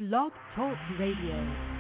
Blog Talk Radio.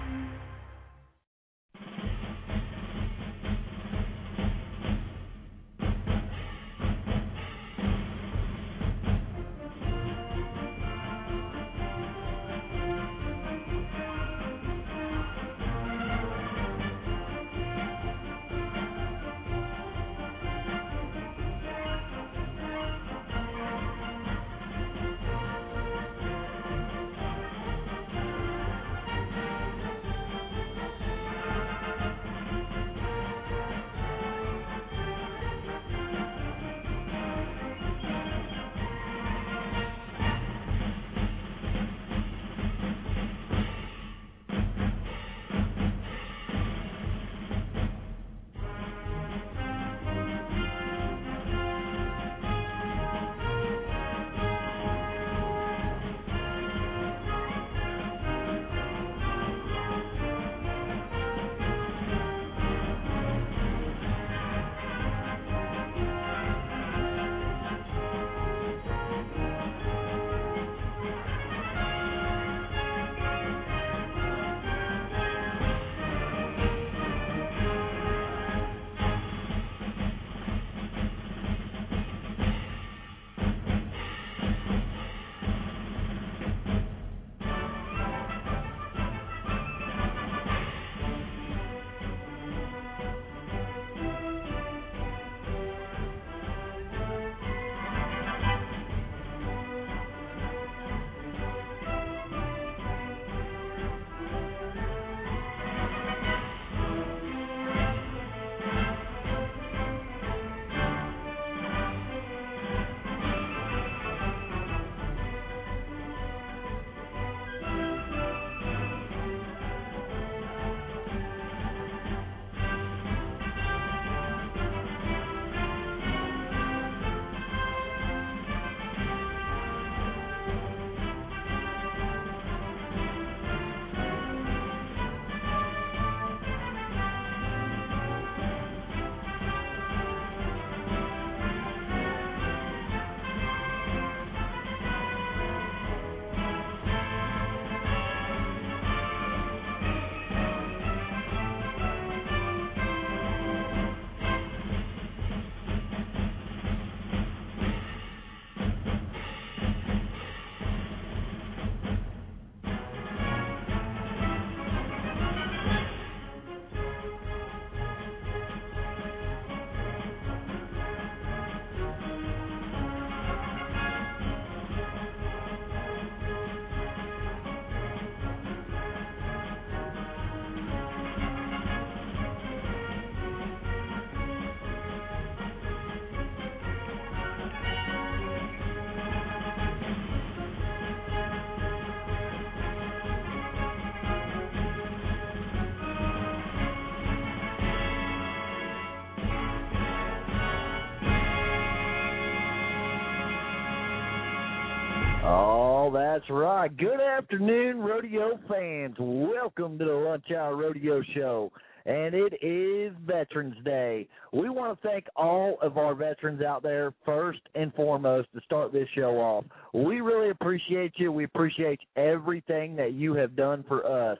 Oh, that's right. Good afternoon, rodeo fans. Welcome to the Lunch Hour Rodeo Show. And it is Veterans Day. We want to thank all of our veterans out there first and foremost to start this show off. We really appreciate you. We appreciate everything that you have done for us.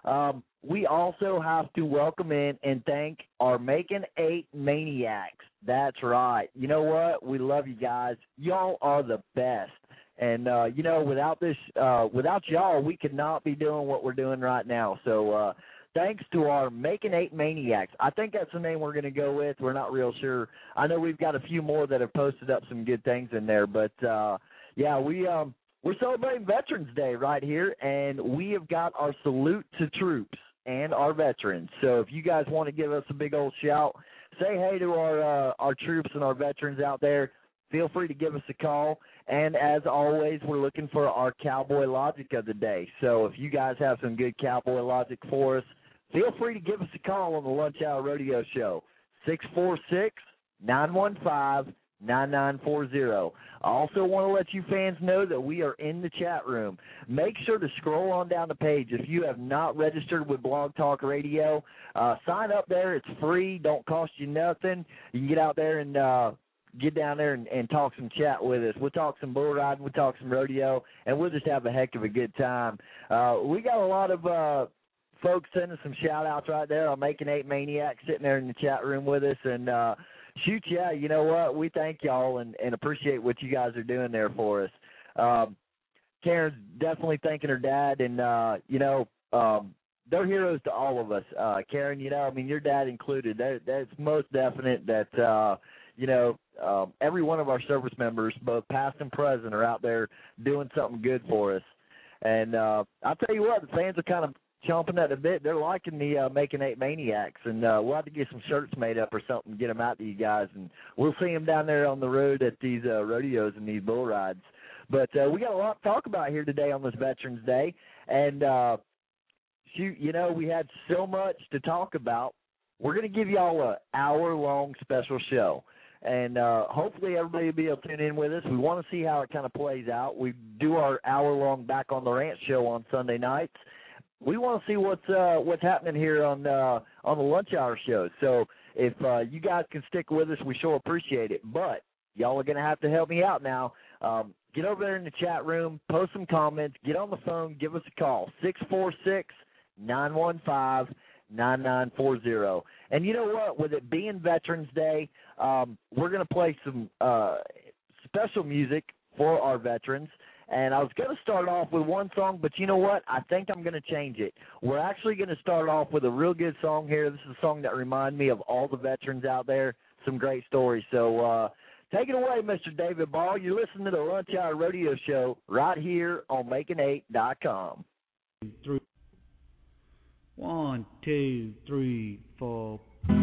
We also have to welcome in and thank our Macon 8 Maniacs. That's right. You know what? We love you guys. Y'all are the best. And, without y'all, we could not be doing what we're doing right now. So thanks to our Macon 8 Maniacs. I think that's the name we're going to go with. We're not real sure. I know we've got a few more that have posted up some good things in there. But, we're celebrating Veterans Day right here, and we have got our salute to troops and our veterans. So if you guys want to give us a big old shout, say hey to our troops and our veterans out there, feel free to give us a call. And as always, we're looking for our cowboy logic of the day. So if you guys have some good cowboy logic for us, feel free to give us a call on the Lunch Hour Rodeo Show, 646-915-9940. I also want to let you fans know that we are in the chat room. Make sure to scroll on down the page. If you have not registered with Blog Talk Radio, sign up there. It's free. Don't cost you nothing. You can get out there and get down there and talk some chat with us. We'll talk some bull riding, we'll talk some rodeo, and we'll just have a heck of a good time. We got a lot of folks sending some shout-outs right there on Making 8 Maniac sitting there in the chat room with us. And, shoot, yeah, you know what? We thank y'all and appreciate what you guys are doing there for us. Karen's definitely thanking her dad, and, they're heroes to all of us. Karen, your dad included. That's most definite that, every one of our service members, both past and present, are out there doing something good for us. And I'll tell you what, the fans are kind of chomping at the bit. They're liking the Making 8 Maniacs, and we'll have to get some shirts made up or something, get them out to you guys, and we'll see them down there on the road at these rodeos and these bull rides. But we got a lot to talk about here today on this Veterans Day, and we had so much to talk about. We're going to give y'all an hour-long special show, and hopefully everybody will be able to tune in with us. We want to see how it kind of plays out. We do our hour-long Back on the Ranch show on Sunday nights. We want to see what's happening here on the lunch hour show. So if you guys can stick with us, we sure appreciate it. But y'all are going to have to help me out now. Get over there in the chat room, post some comments, get on the phone, give us a call, 646-915-9940. And you know what? With it being Veterans Day, we're going to play some special music for our veterans. And I was going to start off with one song, but you know what? I think I'm going to change it. We're actually going to start off with a real good song here. This is a song that reminds me of all the veterans out there, some great stories. So take it away, Mr. David Ball. You're listening to the Lunch Hour Rodeo Show right here on Making8.com. 1, 2, 3, 4.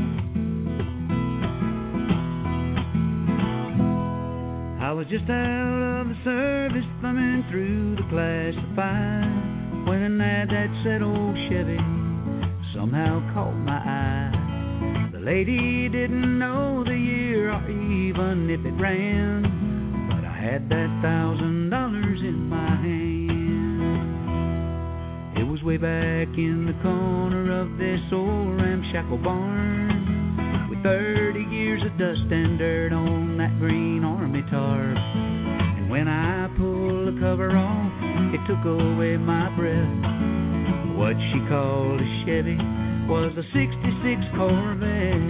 I was just out of the service, thumbing through the classified, when an ad that said old Chevy somehow caught my eye. The lady didn't know the year or even if it ran, but I had that $1,000 in my hand. It was way back in the corner of this old ramshackle barn, 30 years of dust and dirt on that green army tarp. And when I pulled the cover off, it took away my breath. What she called a Chevy was a '66 Corvette.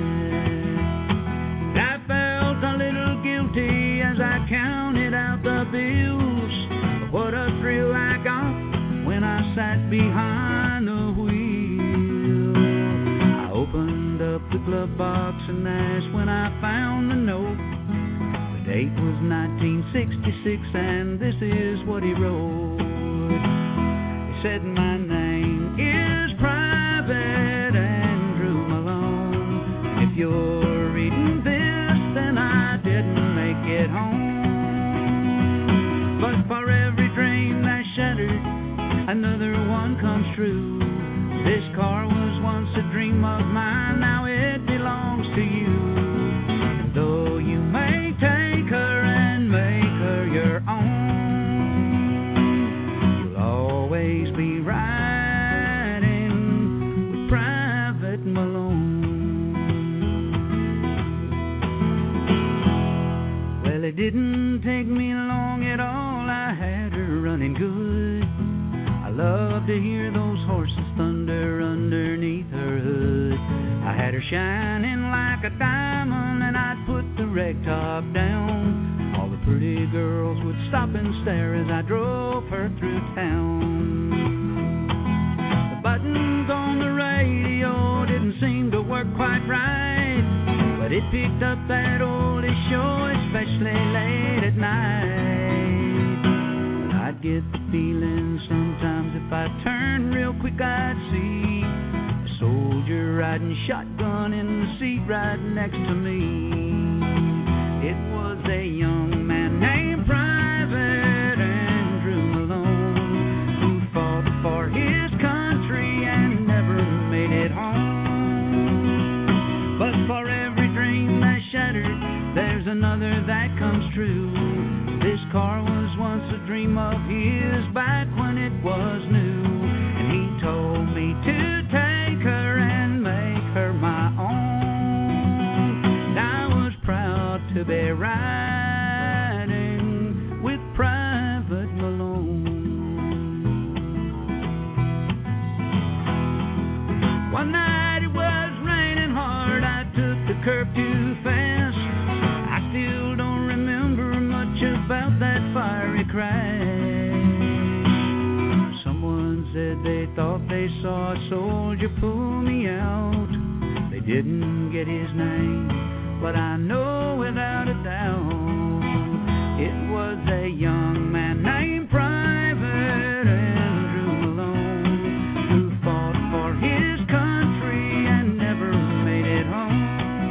I felt a little guilty as I counted out the bills, but what a thrill I got when I sat behind the wheel. Opened up the glove box and that's when I found the note. The date was 1966 and this is what he wrote. He said, my name is Private Andrew Malone. If you're reading this, then I didn't make it home. But for every dream that shattered, another one comes true. This car was once a dream of mine, now it belongs to you. And though you may take her and make her your own, you'll always be riding with Private Malone. Well, it didn't take me long at all, I had her running good. I love to hear those horses thunder underneath her hood. I had her shining like a diamond and I'd put the rag top down. All the pretty girls would stop and stare as I drove her through town. The buttons on the radio didn't seem to work quite right, but it picked up that oldie show, especially late at night. I'd get the feeling sometimes if I turned real quick I'd see a soldier riding shotgun in the seat right next to me. It was a young man named Private Andrew Malone who fought for his country and never made it home. But for every dream that shattered, there's another that comes true. This car was once a dream of his back when it was new, and he told me to take her and make her my own. And I was proud to be right they thought they saw a soldier pull me out. They didn't get his name, but I know without a doubt it was a young man named Private Andrew Malone, who fought for his country and never made it home.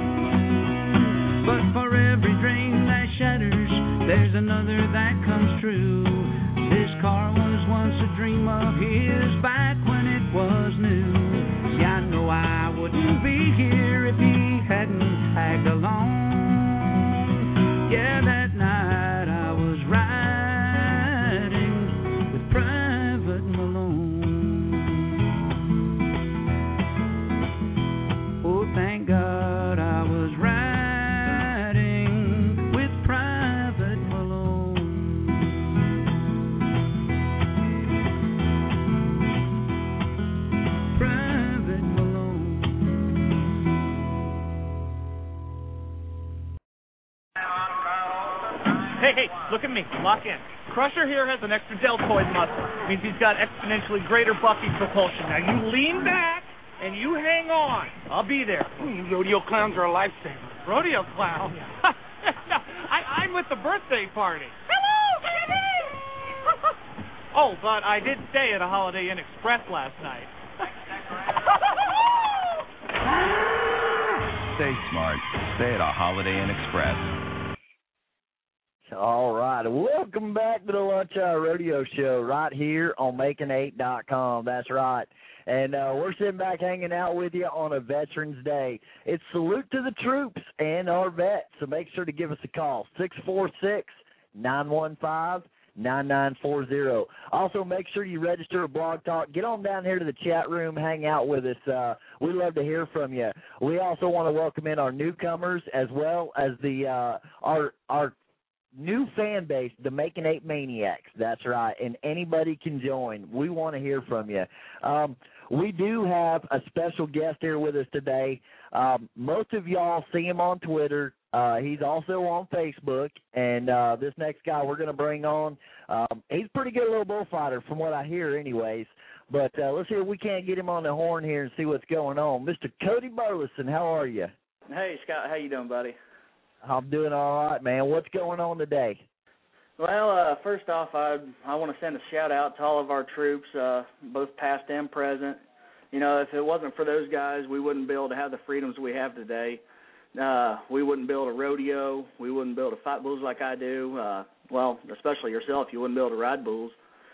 But for every dream that shatters, there's another that comes true. This car was once a dream of his back when it was new. See, I know I wouldn't be here if he hadn't tagged along. Yeah, that night I was riding with Private Malone. Oh, thank God I was riding with Private Malone. Private Malone. Hey, look at me. Lock in. Crusher here has an extra deltoid muscle. Means he's got exponentially greater bucking propulsion. Now you lean back and you hang on. I'll be there. Rodeo clowns are a lifesaver. Rodeo clown? I'm with the birthday party. Hello, baby! Oh, but I did stay at a Holiday Inn Express last night. Stay smart. Stay at a Holiday Inn Express. All right. Welcome back to the Lunch Hour Rodeo Show right here on Making8.com. That's right. And we're sitting back hanging out with you on a Veterans Day. It's salute to the troops and our vets, so make sure to give us a call, 646-915-9940. Also, make sure you register a Blog Talk. Get on down here to the chat room, hang out with us. We love to hear from you. We also want to welcome in our newcomers as well as the our new fan base, the Making 8 Maniacs. That's right, and anybody can join. We want to hear from you. We do have a special guest here with us today. Most of y'all see him on Twitter. He's also on Facebook, and this next guy we're going to bring on, he's a pretty good little bullfighter from what I hear anyways. But let's see if we can't get him on the horn here and see what's going on. Mr. Cody Burleson, how are you? Hey, Scott, how you doing, buddy? I'm doing all right, man. What's going on today? Well, first off, I want to send a shout-out to all of our troops, both past and present. You know, if it wasn't for those guys, we wouldn't be able to have the freedoms we have today. We wouldn't be able to rodeo. We wouldn't be able to fight bulls like I do. Well, especially yourself, you wouldn't be able to ride bulls.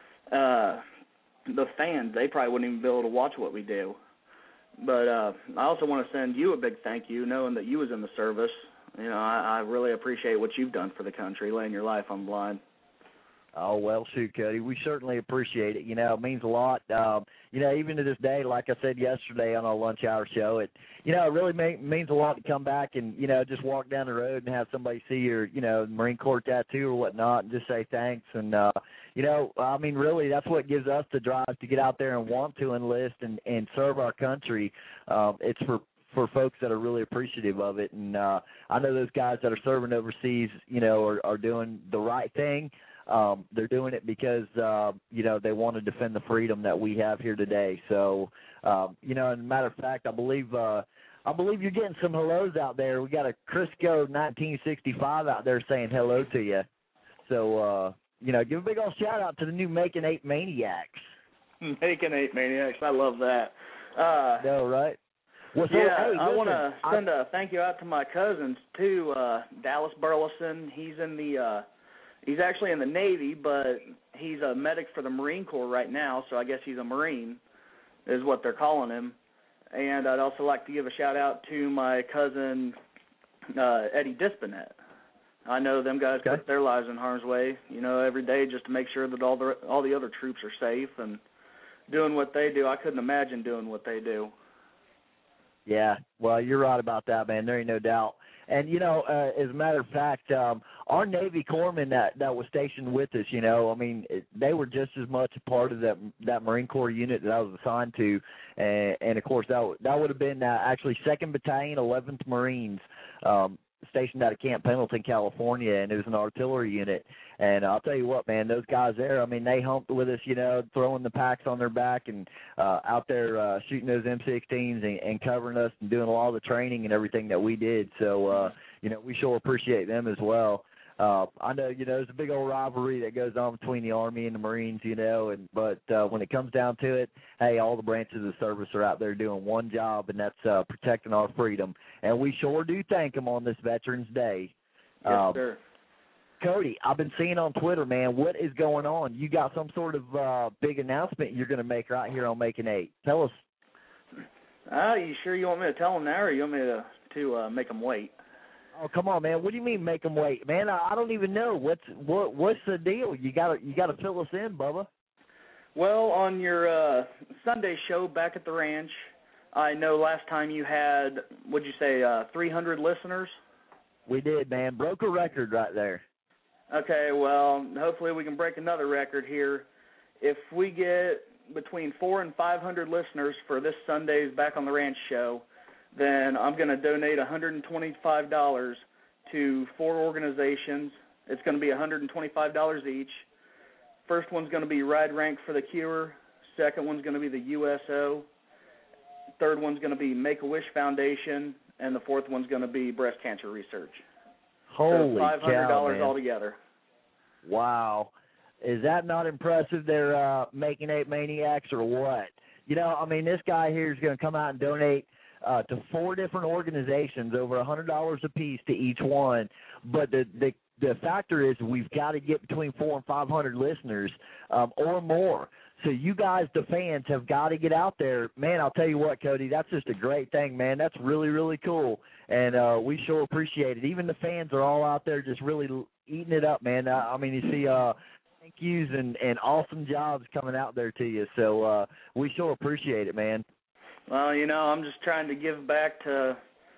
The fans, they probably wouldn't even be able to watch what we do. But I also want to send you a big thank you, knowing that you was in the service. You know, I really appreciate what you've done for the country, laying your life on the line. Oh, well, shoot, Cody, we certainly appreciate it. You know, it means a lot. You know, even to this day, like I said yesterday on our lunch hour show, it really means a lot to come back and, you know, just walk down the road and have somebody see your, you know, Marine Corps tattoo or whatnot and just say thanks. And, you know, I mean, really, that's what gives us the drive to get out there and want to enlist and serve our country. It's for folks that are really appreciative of it. And I know those guys that are serving overseas, you know, are doing the right thing. They're doing it because, you know, they want to defend the freedom that we have here today. So, you know, as a matter of fact, I believe you're getting some hellos out there. We got a Crisco 1965 out there saying hello to you. So, you know, give a big old shout-out to the new Making 8 Maniacs. Making 8 Maniacs. I love that. No, right? Well, so, yeah, hey, I want to send a thank you out to my cousins, too. Dallas Burleson, he's actually in the Navy, but he's a medic for the Marine Corps right now, so I guess he's a Marine is what they're calling him. And I'd also like to give a shout-out to my cousin, Eddie Dispinet. I know them guys put their lives in harm's way, you know, every day just to make sure that all the other troops are safe and doing what they do. I couldn't imagine doing what they do. Yeah, well, you're right about that, man. There ain't no doubt. And, you know, as a matter of fact, our Navy corpsmen that was stationed with us, you know, I mean, they were just as much a part of that Marine Corps unit that I was assigned to. And of course, that would have been actually 2nd Battalion, 11th Marines. stationed out of Camp Pendleton, California, and it was an artillery unit. And I'll tell you what, man, those guys there, I mean, they humped with us, you know, throwing the packs on their back and out there shooting those M16s and covering us and doing a lot of the training and everything that we did. So, you know, we sure appreciate them as well. I know, you know, there's a big old rivalry that goes on between the Army and the Marines, you know, but when it comes down to it, hey, all the branches of the service are out there doing one job, and that's protecting our freedom. And we sure do thank them on this Veterans Day. Yes, sir. Cody, I've been seeing on Twitter, man, what is going on? You got some sort of big announcement you're going to make right here on Macon 8. Tell us. You sure you want me to tell them now, or you want me to make them wait? Oh, come on, man! What do you mean make them wait, man? I don't even know what's the deal. You gotta fill us in, Bubba. Well, on your Sunday show back at the ranch, I know last time you had, what'd you say, 300 listeners? We did, man. Broke a record right there. Okay, well, hopefully we can break another record here. If we get between 400 and 500 listeners for this Sunday's Back on the Ranch show, then I'm going to donate $125 to 4 organizations. It's going to be $125 each. First one's going to be Ride Rank for the Cure. Second one's going to be the USO. Third one's going to be Make-A-Wish Foundation. And the fourth one's going to be breast cancer research. Holy so $500 cow, man. altogether. Wow. Is that not impressive? They're Macon 8 maniacs or what? You know, I mean, this guy here is going to come out and donate to 4 different organizations, over $100 a piece to each one. But the factor is we've got to get between 400 and 500 listeners or more. So you guys, the fans, have got to get out there. Man, I'll tell you what, Cody, that's just a great thing, man. That's really, really cool. And we sure appreciate it. Even the fans are all out there just really eating it up, man. I mean, you see thank yous and awesome jobs coming out there to you. So we sure appreciate it, man. Well, you know, I'm just trying to give back to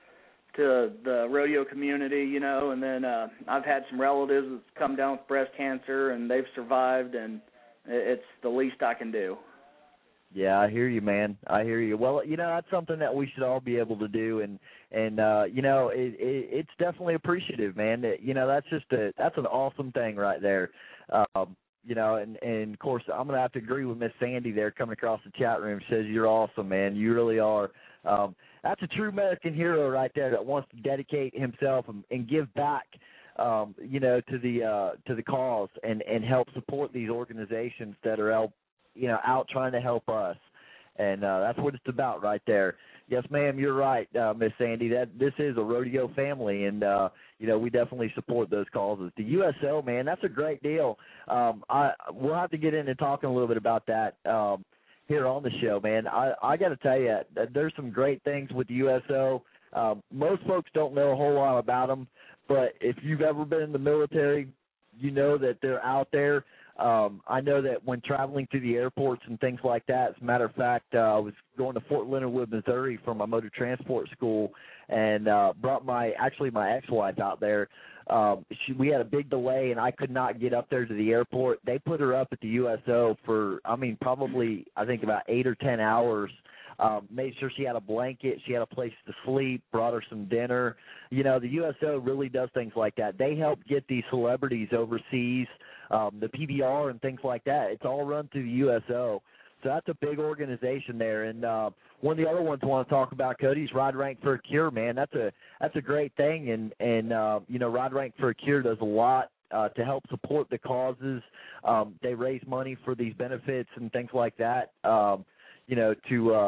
the rodeo community, you know, and then I've had some relatives that's come down with breast cancer, and they've survived, and it's the least I can do. Yeah, I hear you, man. I hear you. Well, you know, that's something that we should all be able to do, and you know, it's definitely appreciative, man. You know, that's an awesome thing right there. You know, and of course, I'm going to have to agree with Miss Sandy there coming across the chat room. Says you're awesome, man. You really are. That's a true American hero right there that wants to dedicate himself and give back, you know, to the cause and help support these organizations that are out trying to help us. And that's what it's about right there. Yes, ma'am, you're right, Miss Sandy. This is a rodeo family, and you know, we definitely support those causes. The USO, man, that's a great deal. We'll have to get into talking a little bit about that here on the show, man. I got to tell you, there's some great things with the USO. Most folks don't know a whole lot about them, but if you've ever been in the military, you know that they're out there. I know that when traveling to the airports and things like that, as a matter of fact, I was going to Fort Leonard Wood, Missouri for my motor transport school, and brought my ex-wife out there. We had a big delay, and I could not get up there to the airport. They put her up at the USO for, probably, I think about 8 or 10 hours. Made sure she had a blanket, she had a place to sleep, brought her some dinner. You know, the USO really does things like that. They help get these celebrities overseas, the PBR and things like that. It's all run through the USO. So that's a big organization there. And one of the other ones I want to talk about, Cody, is Ride Rank for a Cure, man. That's a great thing. And you know, Ride Rank for a Cure does a lot to help support the causes. They raise money for these benefits and things like that. You know,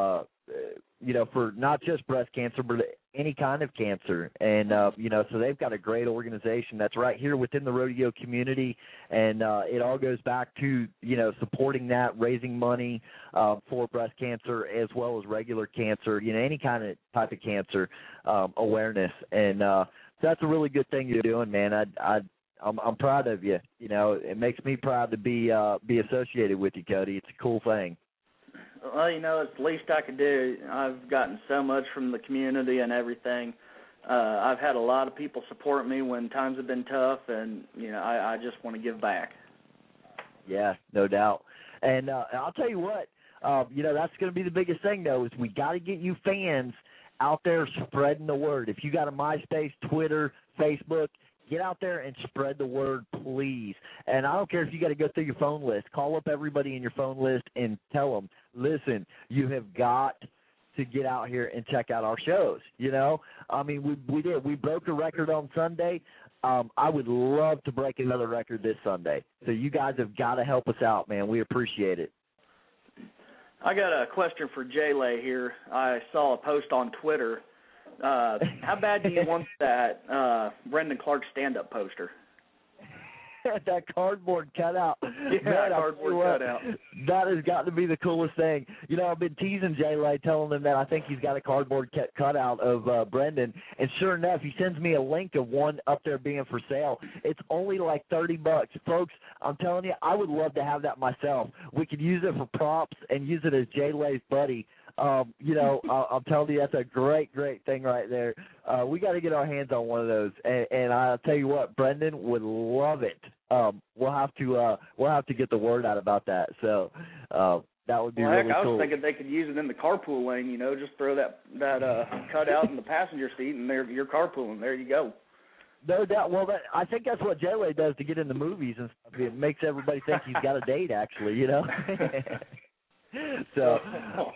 you know, for not just breast cancer, but any kind of cancer. And, you know, so they've got a great organization that's right here within the rodeo community. And it all goes back to, you know, supporting that, raising money for breast cancer as well as regular cancer, you know, any kind of type of cancer awareness. And so that's a really good thing you're doing, man. I'm proud of you. You know, it makes me proud to be associated with you, Cody. It's a cool thing. Well, you know, it's the least I could do. I've gotten so much from the community and everything. I've had a lot of people support me when times have been tough, and, you know, I just want to give back. Yeah, no doubt. And I'll tell you what, you know, that's going to be the biggest thing, though, is we got to get you fans out there spreading the word. If you got a MySpace, Twitter, Facebook, get out there and spread the word, please. And I don't care if you got to go through your phone list. Call up everybody in your phone list and tell them, listen, you have got to get out here and check out our shows. You know, I mean, we did. We broke a record on Sunday. I would love to break another record this Sunday. So you guys have got to help us out, man. We appreciate it. I got a question for J-Lay here. I saw a post on Twitter. How bad do you want that Brendan Clark stand-up poster? That cardboard cutout. Yeah, man, cardboard cutout. That has got to be the coolest thing. You know, I've been teasing J-Lay, telling him that I think he's got a cardboard cutout of Brendan, and sure enough, he sends me a link of one up there being for sale. It's only like $30. Folks, I'm telling you, I would love to have that myself. We could use it for props and use it as J-Lay's buddy. You know, I'm telling you, that's a great, great thing right there. We got to get our hands on one of those, and I'll tell you what, Brendan would love it. We'll have to get the word out about that. So that would be really cool. I was thinking they could use it in the carpool lane. You know, just throw that cutout in the passenger seat, and you're carpooling. There you go. No doubt. Well, I think that's what J-Lay does to get in the movies and stuff. It makes everybody think he's got a date, actually. You know. So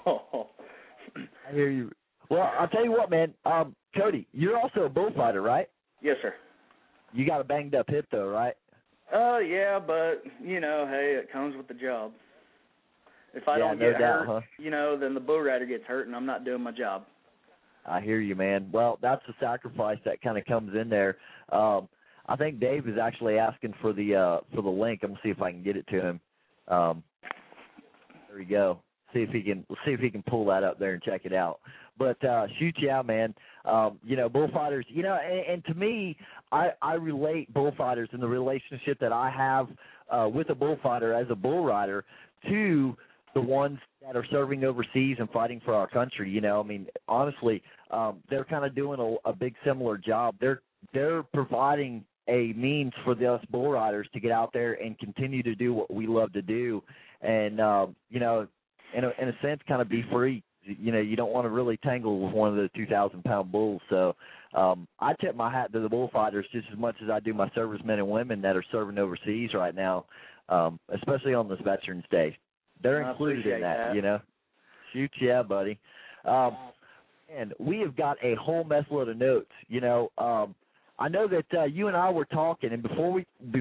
I hear you. Well, I'll tell you what, man. Cody, you're also a bullfighter, right? Yes, sir. You got a banged up hip, though, right? Yeah, but you know, hey, it comes with the job. If I don't get hurt, you know, then the bull rider gets hurt, and I'm not doing my job. I hear you, man. Well, that's the sacrifice that kind of comes in there. I think Dave is actually asking for the link. I'm gonna see if I can get it to him. There we go. See if he can pull that up there and check it out. But shoot you out, man. You know, bullfighters. You know, and to me, I relate bullfighters and the relationship that I have with a bullfighter as a bull rider to the ones that are serving overseas and fighting for our country. You know, I mean, honestly, they're kind of doing a big similar job. They're providing a means for us bull riders to get out there and continue to do what we love to do. And, you know, in a sense, kind of be free. You know, you don't want to really tangle with one of the 2,000-pound bulls. So I tip my hat to the bullfighters just as much as I do my servicemen and women that are serving overseas right now, especially on this Veterans Day. They're included in that, you know. Shoot, yeah, buddy. And we have got a whole mess load of notes, you know. I know that you and I were talking, and before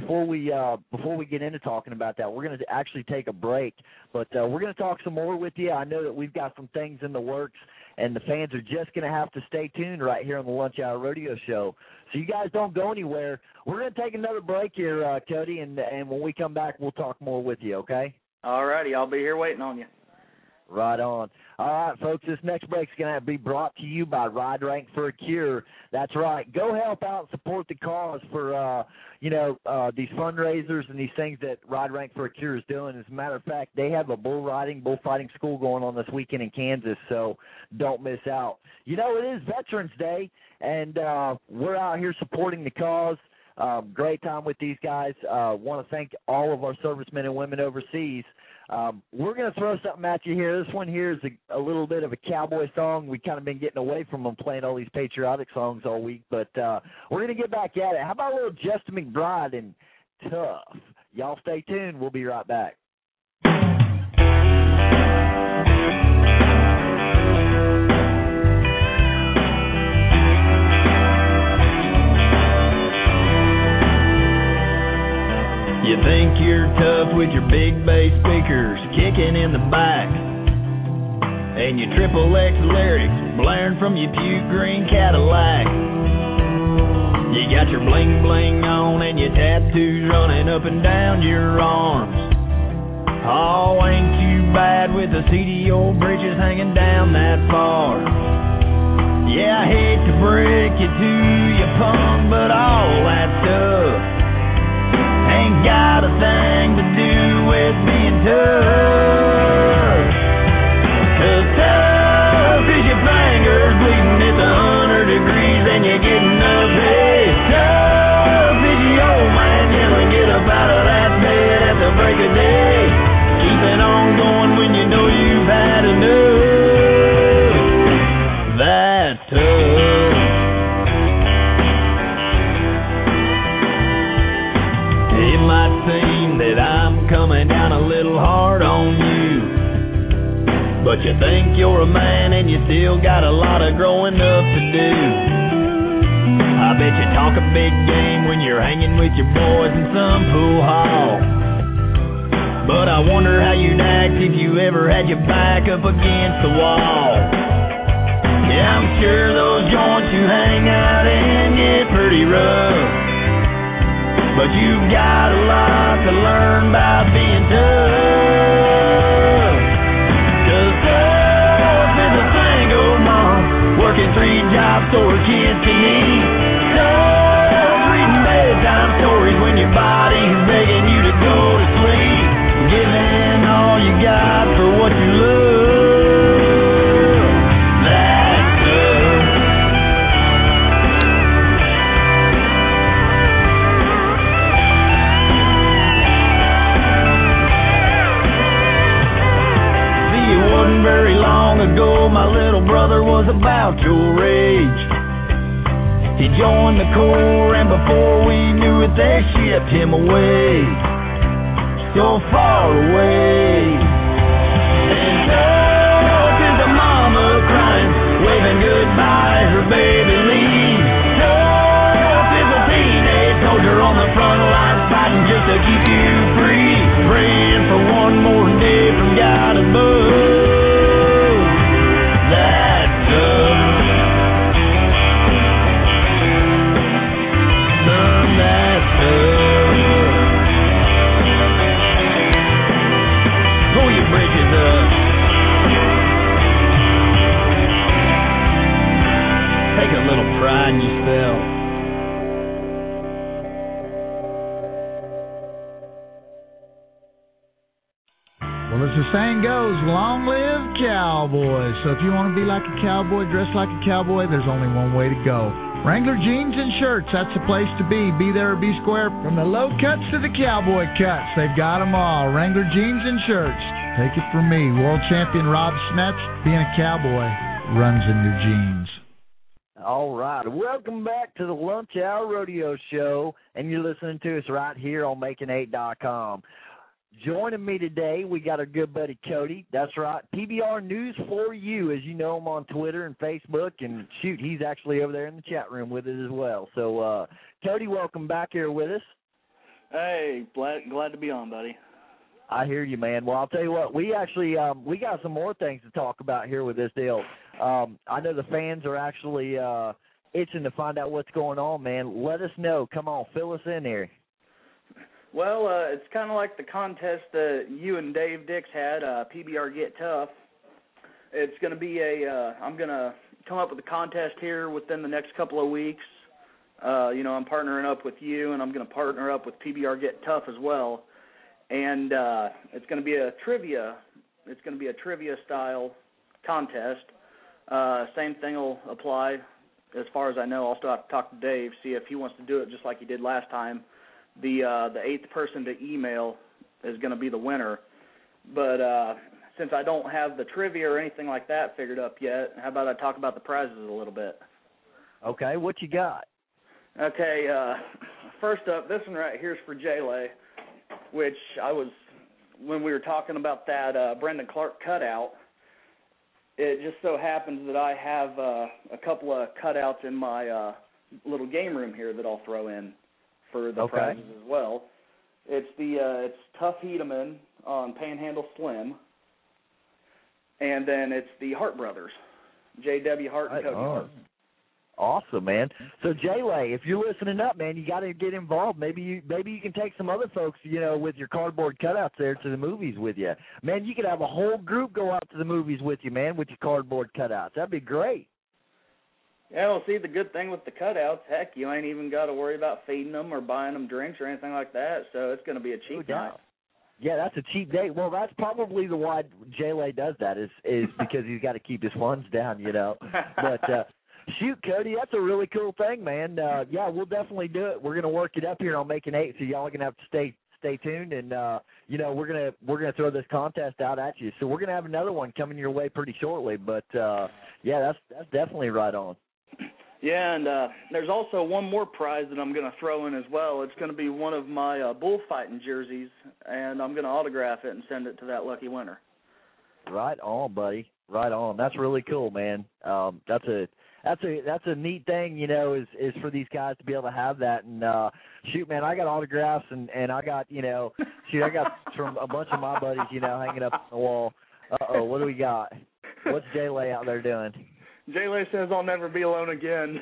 we get into talking about that, we're going to actually take a break. But we're going to talk some more with you. I know that we've got some things in the works, and the fans are just going to have to stay tuned right here on the Lunch Hour Rodeo Show. So you guys don't go anywhere. We're going to take another break here, Cody, and when we come back, we'll talk more with you. Okay? All righty, I'll be here waiting on you. Right on. All right, folks, this next break's going to be brought to you by Ride Rank for a Cure. That's right. Go help out and support the cause for, these fundraisers and these things that Ride Rank for a Cure is doing. As a matter of fact, they have a bullfighting school going on this weekend in Kansas, so don't miss out. You know, it is Veterans Day, and we're out here supporting the cause. Great time with these guys. Want to thank all of our servicemen and women overseas. We're going to throw something at you here. This one here is a little bit of a cowboy song. We've kind of been getting away from them playing all these patriotic songs all week, but we're going to get back at it. How about a little Justin McBride and Tough? Y'all stay tuned. We'll be right back. You think you're tough with your big bass speakers kicking in the back, and your triple X lyrics blaring from your puke green Cadillac. You got your bling bling on and your tattoos running up and down your arms. Oh, ain't too bad with the seedy old britches hanging down that far. Yeah, I hate to break it to you, punk, but all that stuff ain't got a thing to do with being tough. 'Cause tough is your fingers bleeding, it's 100 degrees and you're getting up. Hey, tough is your old man yelling, get up out of that bed at the break of day. Keeping on going when you know you've had enough. That's but you think you're a man and you still got a lot of growing up to do. I bet you talk a big game when you're hanging with your boys in some pool hall. But I wonder how you'd act if you ever had your back up against the wall. Yeah, I'm sure those joints you hang out in get pretty rough, but you've got a lot to learn about being tough. 'Cause tough is a single mom working 3 jobs so her kids can eat. Tough reading bedtime stories when your body's begging you to go to sleep. Giving all you got for what you love. That's tough. See, it wasn't very long ago my little brother was about your age. He joined the Corps, and before we knew it, they shipped him away. So far away. And tough is a mama crying, waving goodbye as her baby leaves. Tough is a teenage soldier on the front line fighting just to keep you free. Praying for one more day from God above. That's tough. Son, that's tough. Bridges up. Take a little pride in yourself. Well, as the saying goes, long live cowboys. So if you want to be like a cowboy, dress like a cowboy, there's only one way to go. Wrangler Jeans and Shirts, that's the place to be. Be there or be square. From the low cuts to the cowboy cuts, they've got them all. Wrangler Jeans and Shirts. Take it from me, world champion Rob Smets, being a cowboy runs in your genes. All right. Welcome back to the Lunch Hour Rodeo Show, and you're listening to us right here on Making8.com. Joining me today, we got our good buddy Cody. That's right, PBR News for You, as you know him on Twitter and Facebook, and shoot, he's actually over there in the chat room with us as well. So, Cody, welcome back here with us. Hey, glad to be on, buddy. I hear you, man. Well, I'll tell you what, we actually we got some more things to talk about here with this deal. I know the fans are actually itching to find out what's going on, man. Let us know. Come on, fill us in here. Well, it's kind of like the contest that you and Dave Dix had, PBR Get Tough. It's going to be I'm going to come up with a contest here within the next couple of weeks. I'm partnering up with you, and I'm going to partner up with PBR Get Tough as well. And it's going to be a trivia. It's going to be a trivia-style contest. Same thing will apply as far as I know. I'll still have to talk to Dave, see if he wants to do it just like he did last time. The 8th person to email is going to be the winner. But since I don't have the trivia or anything like that figured up yet, how about I talk about the prizes a little bit? Okay, what you got? Okay, first up, this one right here is for J-Lay, which when we were talking about that Brendan Clark cutout, it just so happens that I have a couple of cutouts in my little game room here that I'll throw in for the prizes as well. It's Tough Hedeman on Panhandle Slim, and then it's the Hart brothers, J.W. Hart and Cody Hart. Awesome, man. So, J-Lay, if you're listening up, man, you got to get involved. Maybe you can take some other folks, with your cardboard cutouts there to the movies with you. Man, you could have a whole group go out to the movies with you, man, with your cardboard cutouts. That'd be great. Yeah, well, see, the good thing with the cutouts, heck, you ain't even got to worry about feeding them or buying them drinks or anything like that, so it's going to be a cheap night. Yeah, that's a cheap date. Well, that's probably the why J-Lay does that is because he's got to keep his funds down, But, shoot, Cody, that's a really cool thing, man. Yeah, we'll definitely do it. We're going to work it up here on Making 8, so y'all are going to have to stay tuned, and, we're gonna throw this contest out at you. So we're going to have another one coming your way pretty shortly, but, yeah, that's definitely right on. Yeah, and there's also one more prize that I'm going to throw in as well. It's going to be one of my bullfighting jerseys, and I'm going to autograph it and send it to that lucky winner. Right on, buddy. Right on. That's really cool, man. That's a neat thing, you know, is for these guys to be able to have that. And shoot, man, I got autographs and I got, you know, I got from a bunch of my buddies, you know, hanging up on the wall. What do we got? What's J-Lay out there doing? J-Lay says I'll never be alone again.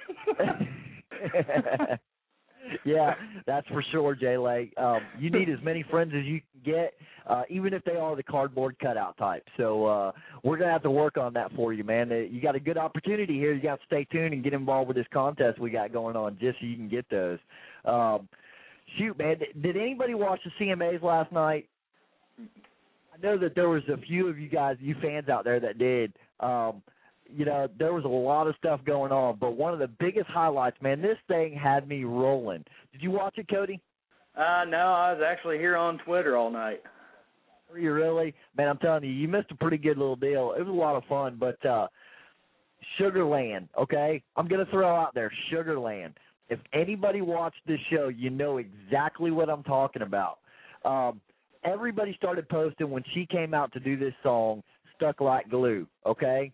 Yeah, that's for sure, J-Lay. You need as many friends as you can get, even if they are the cardboard cutout type. So we're going to have to work on that for you, man. You got a good opportunity here. You got to stay tuned and get involved with this contest we got going on just so you can get those. Shoot, man, did anybody watch the CMAs last night? I know that there was a few of you guys, you fans out there that did. You know, there was a lot of stuff going on, but one of the biggest highlights, man, this thing had me rolling. Did you watch it, Cody? No, I was actually here on Twitter all night. Were you really? Man, I'm telling you, you missed a pretty good little deal. It was a lot of fun, but Sugarland, okay? I'm going to throw out there, Sugarland. If anybody watched this show, you know exactly what I'm talking about. Everybody started posting when she came out to do this song, Stuck Like Glue, okay?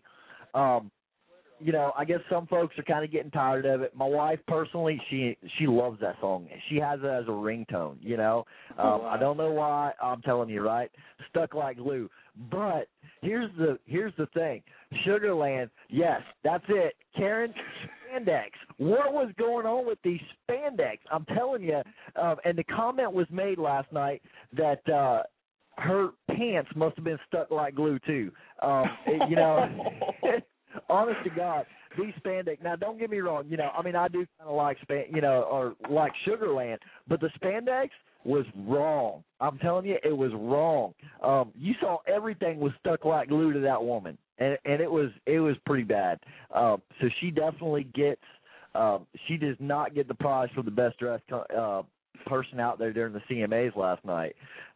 You know, I guess some folks are kind of getting tired of it. My wife, personally, she loves that song. She has it as a ringtone, you know. I don't know why. I'm telling you, right? Stuck Like Glue. But here's the thing. Sugarland, yes, that's it. Karen, spandex. What was going on with these spandex? I'm telling you. And the comment was made last night that her pants must have been stuck like glue too. You know, honest to God, these spandex. Now, don't get me wrong. You know, I mean, I do kind of like or like Sugarland, but the spandex was wrong. I'm telling you, it was wrong. You saw everything was stuck like glue to that woman, and it was pretty bad. So she definitely gets. She does not get the prize for the best dressed person out there during the CMAs last night.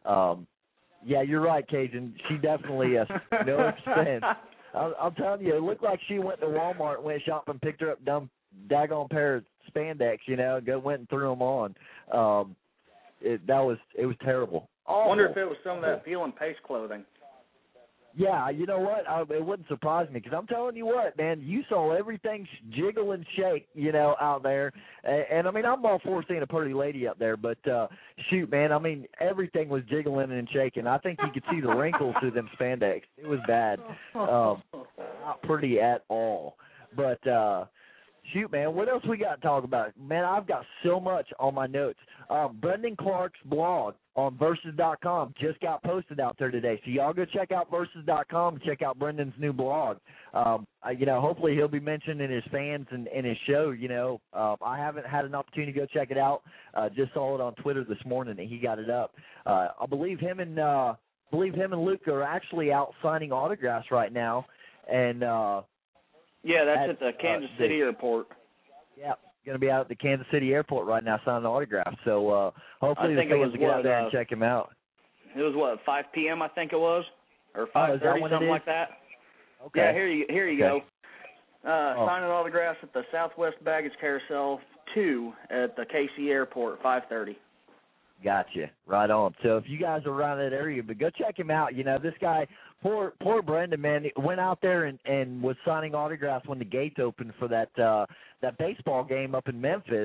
Yeah, you're right, Cajun. She definitely has no expense. I'm telling you, it looked like she went to Walmart, went shopping, picked her up a daggone pair of spandex, you know, went and threw them on. It was terrible. I wonder if it was some of that Peel and Pace clothing. Yeah, you know what? It wouldn't surprise me because I'm telling you what, man, you saw everything jiggle and shake, you know, out there. And I mean, I'm all for seeing a pretty lady up there, but shoot, man, I mean, everything was jiggling and shaking. I think you could see the wrinkles through them spandex. It was bad. Not pretty at all. But shoot, man, what else we got to talk about? Man, I've got so much on my notes. Brendan Clark's blog on Versus.com just got posted out there today. So y'all go check out Versus.com and check out Brendan's new blog. You know, hopefully he'll be mentioned in his fans and in his show, you know. I haven't had an opportunity to go check it out. Just saw it on Twitter this morning and he got it up. I believe him and Luke are actually out signing autographs right now. And yeah, that's at the Kansas City airport. Yeah, going to be out at the Kansas City airport right now signing autographs. So hopefully the fans will get out there and check him out. It was, 5 p.m. I think it was? Or 5:30, something like that? Okay. Yeah, here you go. Signing autographs at the Southwest Baggage Carousel 2 at the KC Airport, 5:30. Gotcha. Right on. So if you guys are around that area, but go check him out. You know, this guy, poor Brendan, man, went out there and was signing autographs when the gates opened for that baseball game up in Memphis.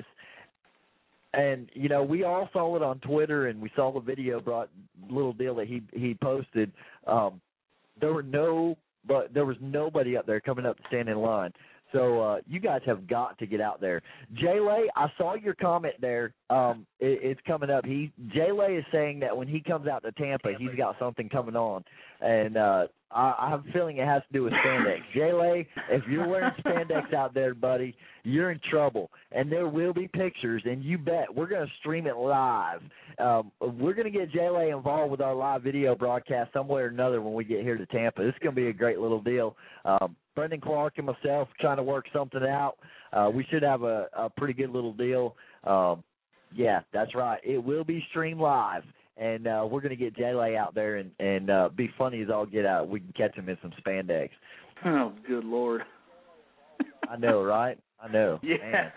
And, you know, we all saw it on Twitter, and we saw the video little deal that he posted. There was nobody up there coming up to stand in line. So you guys have got to get out there. J-Lay, I saw your comment there. It's coming up. J-Lay is saying that when he comes out to Tampa, he's got something coming on. And I have a feeling it has to do with spandex. J-Lay, if you're wearing spandex out there, buddy, you're in trouble. And there will be pictures, and you bet we're going to stream it live. We're going to get J-Lay involved with our live video broadcast some way or another when we get here to Tampa. This is going to be a great little deal. Brendan Clark and myself trying to work something out. We should have a pretty good little deal. Yeah, that's right. It will be streamed live, and we're going to get J-Lay out there and be funny as all get out. We can catch him in some spandex. Oh, good Lord. I know, right? I know. Yeah. Man.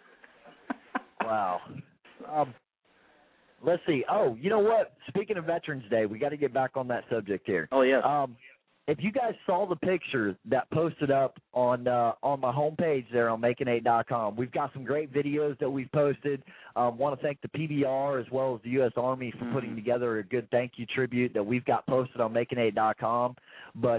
Wow. Let's see. Oh, you know what? Speaking of Veterans Day, we got to get back on that subject here. Oh, yeah. if you guys saw the picture that posted up on my homepage there on making8.com, we've got some great videos that we've posted. Want to thank the PBR as well as the U.S. Army for putting together a good thank you tribute that we've got posted on making8.com. But,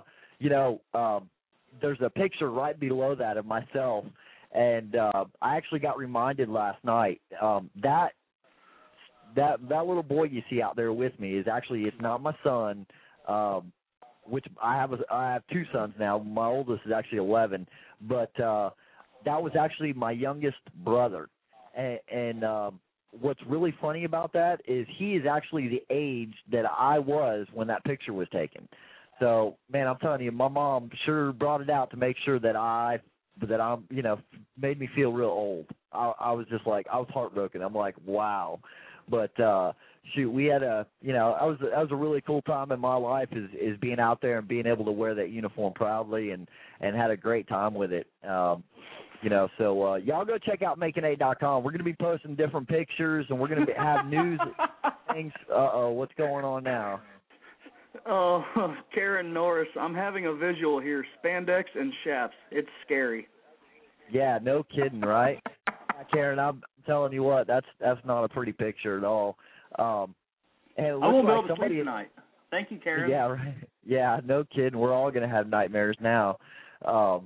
there's a picture right below that of myself, and I actually got reminded last night that little boy you see out there with me is actually, it's not my son, which I have two sons now. My oldest is actually 11, but that was actually my youngest brother. And what's really funny about that is he is actually the age that I was when that picture was taken. So, man, I'm telling you, my mom sure brought it out to make sure that I'm, made me feel real old. I was just like, I was heartbroken. I'm like, wow. But shoot, we had that was a really cool time in my life is being out there and being able to wear that uniform proudly and had a great time with it. So y'all go check out making8.com. We're going to be posting different pictures, and we're going to have news things. What's going on now? Oh, Karen Norris, I'm having a visual here. Spandex and chaps. It's scary. Yeah, no kidding, right? Karen, I'm telling you what, that's not a pretty picture at all. And it looks I won't be able like to sleep tonight. Thank you, Karen. Yeah, right. Yeah, no kidding. We're all going to have nightmares now. Oh,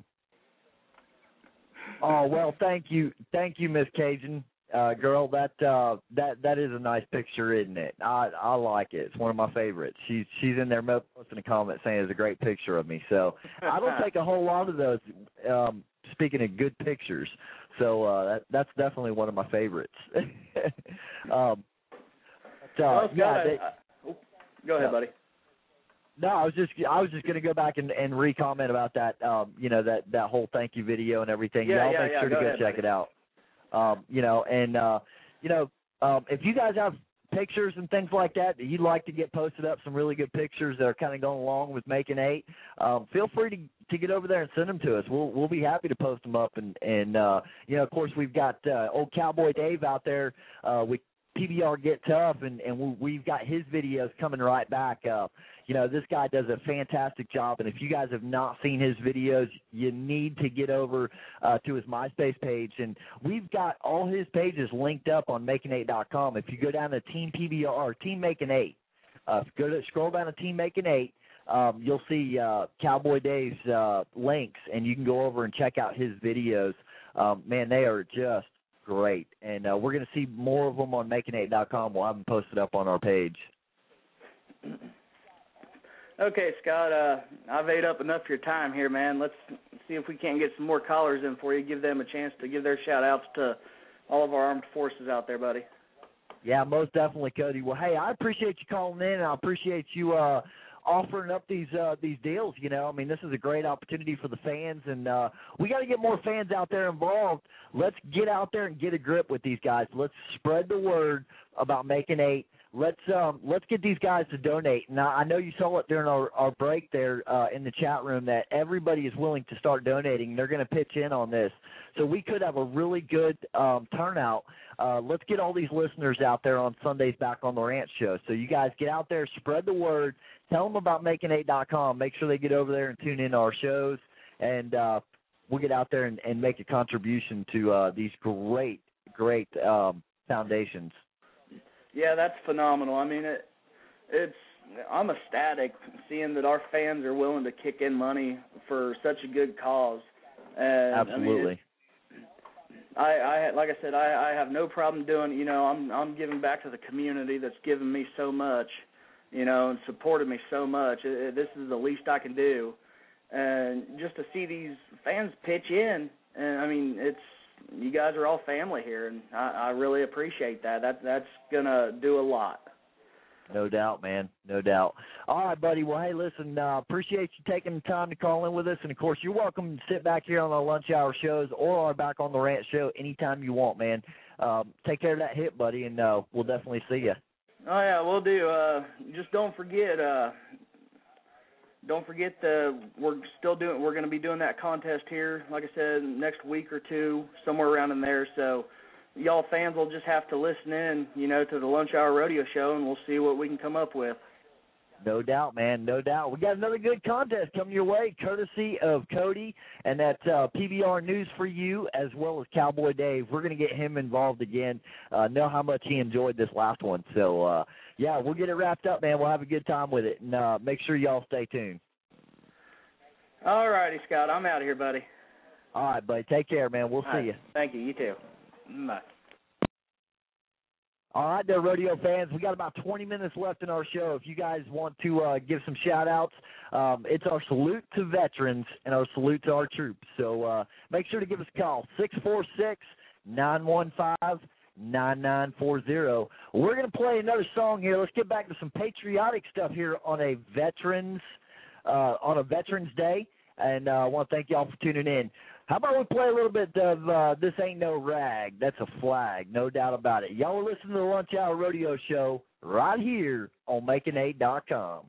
well, thank you, Miss Cajun. Girl, that is a nice picture, isn't it? I like it. It's one of my favorites. She's in there posting a comment saying it's a great picture of me. So I don't take a whole lot of those. Speaking of good pictures, so that's definitely one of my favorites. Go ahead, buddy. No, I was just going to go back and re-comment about that. That whole thank you video and everything. Y'all make sure to go check it out. If you guys have pictures and things like that you'd like to get posted up, some really good pictures that are kind of going along with Making 8, feel free to get over there and send them to us. We'll be happy to post them up. And of course, we've got old Cowboy Dave out there with PBR Get Tough, and we've got his videos coming right back up. This guy does a fantastic job, and if you guys have not seen his videos, you need to get over to his MySpace page. And we've got all his pages linked up on making8.com. If you go down to Team PBR or Team Making 8, scroll down to Team Making 8, you'll see Cowboy Dave's links, and you can go over and check out his videos. Man, they are just great, and we're going to see more of them on making8.com. We'll have them posted up on our page. Okay, Scott, I've ate up enough of your time here, man. Let's see if we can't get some more callers in for you, give them a chance to give their shout-outs to all of our armed forces out there, buddy. Yeah, most definitely, Cody. Well, hey, I appreciate you calling in, and I appreciate you offering up these deals. This is a great opportunity for the fans, and we got to get more fans out there involved. Let's get out there and get a grip with these guys. Let's spread the word about Making 8. Let's get these guys to donate. Now, I know you saw it during our break there in the chat room that everybody is willing to start donating. They're going to pitch in on this. So we could have a really good turnout. Let's get all these listeners out there on Sundays back on the Ranch Show. So you guys get out there, spread the word, tell them about making8.com. Make sure they get over there and tune in to our shows, and we'll get out there and make a contribution to these great foundations. Yeah, that's phenomenal. I mean, I'm ecstatic seeing that our fans are willing to kick in money for such a good cause. And, absolutely. I like I said, I have no problem doing. I'm giving back to the community that's given me so much, and supported me so much. This is the least I can do, and just to see these fans pitch in, and you guys are all family here, and I really appreciate that. That's going to do a lot. No doubt, man. No doubt. All right, buddy. Well, hey, listen, appreciate you taking the time to call in with us. And, of course, you're welcome to sit back here on our lunch hour shows or our Back on the Ranch show anytime you want, man. Take care of that hip, buddy, and we'll definitely see you. Oh, yeah, we'll do. Just don't forget we're going to be doing that contest here, like I said, next week or two, somewhere around in there. So y'all fans will just have to listen in, to the Lunch Hour Rodeo Show, and we'll see what we can come up with. No doubt, man. No doubt. We got another good contest coming your way, courtesy of Cody, and that's PBR News for You, as well as Cowboy Dave. We're going to get him involved again. Know how much he enjoyed this last one. So, yeah, we'll get it wrapped up, man. We'll have a good time with it, and make sure y'all stay tuned. All righty, Scott. I'm out of here, buddy. All right, buddy. Take care, man. We'll see you. Thank you. You too. Bye. All right, there, rodeo fans. We got about 20 minutes left in our show. If you guys want to give some shout-outs, it's our salute to veterans and our salute to our troops. So make sure to give us a call, 646-915-9940. We're going to play another song here. Let's get back to some patriotic stuff here on a Veterans Day, and I want to thank y'all for tuning in. How about we play a little bit of This Ain't No Rag? That's a flag, no doubt about it. Y'all are listening to the Lunch Hour Rodeo Show right here on Making8.com.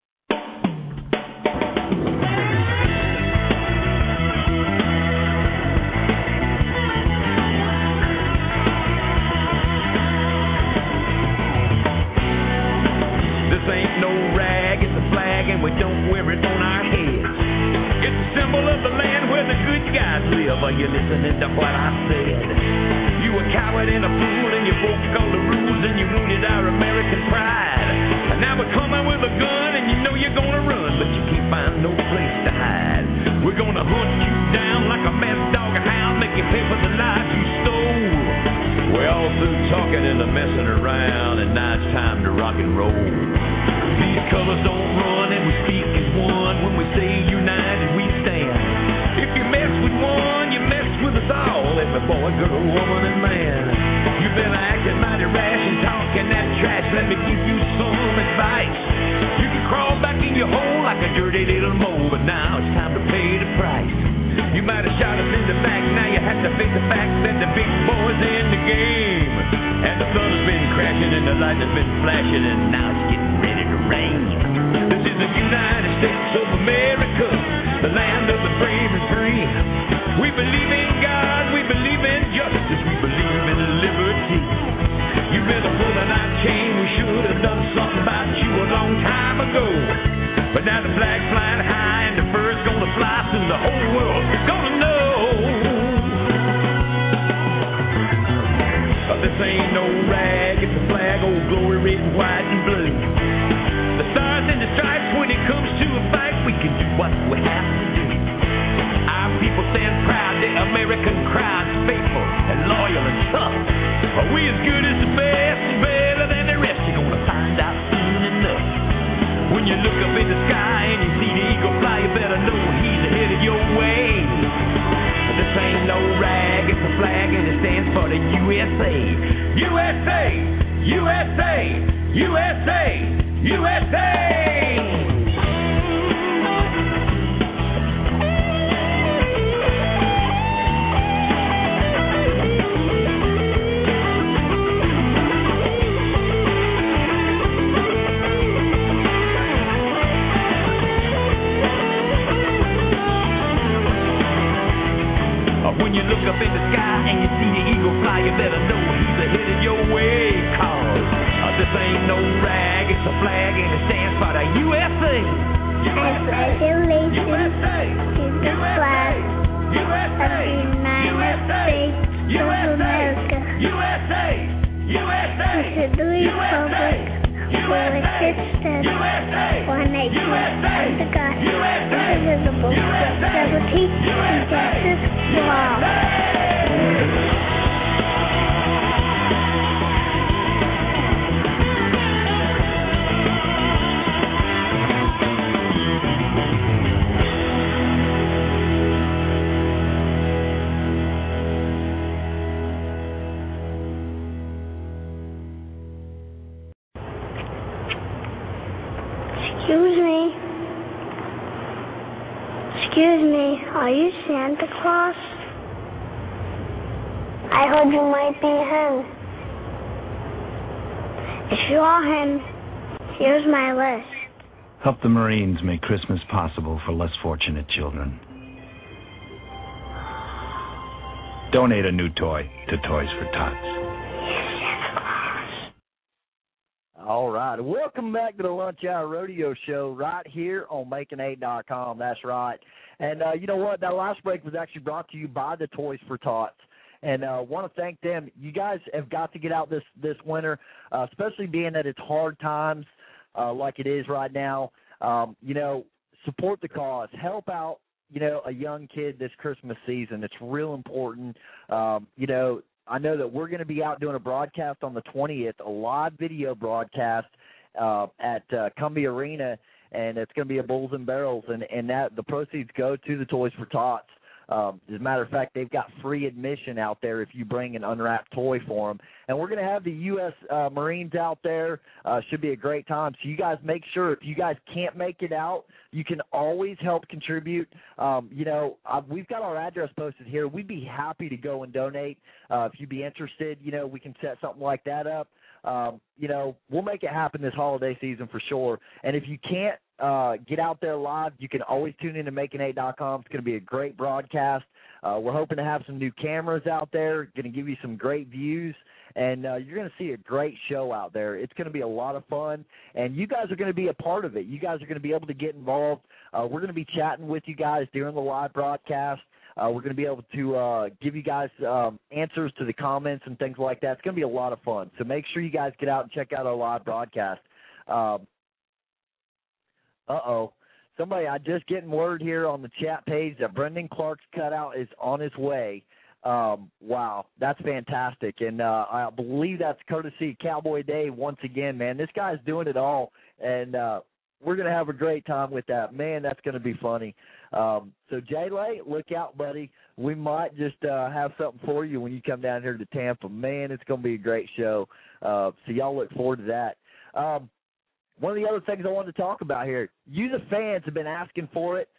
This ain't no rag, it's a flag, and we don't wear it on our heads. It's a symbol of the land where the good guys live. Are you listening to what I said? You a coward and a fool, and you broke all the rules, and you wounded our American pride. And now we're coming with a gun, and you know you're gonna run, but you can't find no place to hide. We're gonna hunt you down like a mad dog or hound, make you pay for the lives you stole. We're all through talking and the messing around, and now it's time to rock and roll. These colors don't run, and we speak as one. When we say united, we stand. If you mess with one, you mess with us all. Every boy, girl, woman, and man. You've been acting mighty rash and talking that trash. Let me give you some advice. You can crawl back in your hole like a dirty little mole, but now it's time to pay the price. You might have shot us in the back, now you have to face the fact that the big boy's in the game. And the sun has been crashing and the lightning's been flashing, and now it's getting ready to rain. This is the United States of America, the land of the brave and free. We believe in God, we believe in justice, we believe in liberty. You've been a pulling our chain, we should have done something about you a long time ago. But now the flag's flying high and the fur's gonna fly soon, the whole world's gonna know. This ain't no rag, it's a flag, old glory, red, white, and blue. The stars and the stripes, when it comes to a fight, we can do what we have to do. Our people stand proud, the American crowd's faithful and loyal and tough. Are we as good as the best and better than the rest? You're gonna find out soon enough. When you look up in the sky and you see the eagle fly, you better know he's ahead of your way. This ain't no rag, it's a flag and it stands for the USA. USA! USA! USA! USA! When you look up in the sky and you see the eagle fly, you better know he's ahead of your way. Cause this ain't no rag, it's a flag and it stands for the USA. USA! USA! To the flag of the United States of America. USA! USA! To the republic for which it stands, one nation under God, indivisible, with liberty and justice for all. Excuse me, are you Santa Claus? I heard you might be him. If you are him, here's my list. Help the Marines make Christmas possible for less fortunate children. Donate a new toy to Toys for Tots. All right. Welcome back to the Lunch Hour Rodeo Show right here on Making8.com. That's right. And you know what? That last break was actually brought to you by the Toys for Tots. And I want to thank them. You guys have got to get out this winter, especially being that it's hard times like it is right now. You know, support the cause. Help out, you know, a young kid this Christmas season. It's real important. You know, I know that we're going to be out doing a broadcast on the 20th, a live video broadcast at Cumbia Arena, and it's going to be a Bulls and Barrels, and that the proceeds go to the Toys for Tots. As a matter of fact, they've got free admission out there if you bring an unwrapped toy for them. And we're going to have the U.S. Marines out there. Should be a great time. So you guys make sure if you guys can't make it out, you can always help contribute. You know, we've got our address posted here. We'd be happy to go and donate. If you'd be interested, you know, we can set something like that up. You know, we'll make it happen this holiday season for sure. And if you can't get out there live, you can always tune in to Making8.com. It's going to be a great broadcast. We're hoping to have some new cameras out there, going to give you some great views, and you're going to see a great show out there. It's going to be a lot of fun, and you guys are going to be a part of it. You guys are going to be able to get involved. We're going to be chatting with you guys during the live broadcast. We're going to be able to give you guys answers to the comments and things like that. It's going to be a lot of fun. So make sure you guys get out and check out our live broadcast. Somebody, I just getting word here on the chat page that Brendan Clark's cutout is on his way. Wow, that's fantastic. And I believe that's courtesy of Cowboy Dave once again, man. This guy's doing it all, and we're going to have a great time with that. Man, that's going to be funny. So, Jay-Lay, look out, buddy. We might just have something for you when you come down here to Tampa. Man, it's going to be a great show. So y'all look forward to that. One of the other things I wanted to talk about here, you the fans have been asking for it.